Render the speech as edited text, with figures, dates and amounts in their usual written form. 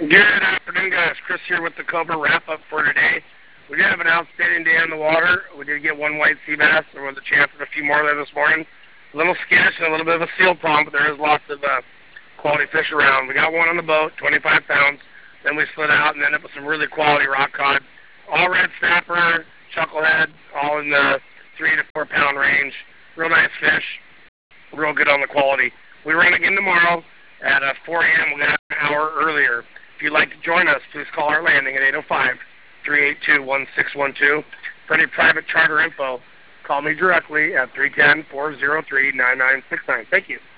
Good afternoon, guys. Chris here with the Cobra wrap-up for today. We did have an outstanding day on the water. We did get one white sea bass. There was a chance of a few more there this morning. A little skittish and a little bit of a seal problem, but there is lots of quality fish around. We got one on the boat, 25 pounds. Then we slid out and ended up with some really quality rock cod. All red snapper, chucklehead, all in the 3 to 4 pound range. Real nice fish. Real good on the quality. We run again tomorrow at 4 a.m. We'll get an hour earlier. If you'd like to join us, please call our landing at 805-382-1612. For any private charter info, call me directly at 310-403-9969. Thank you.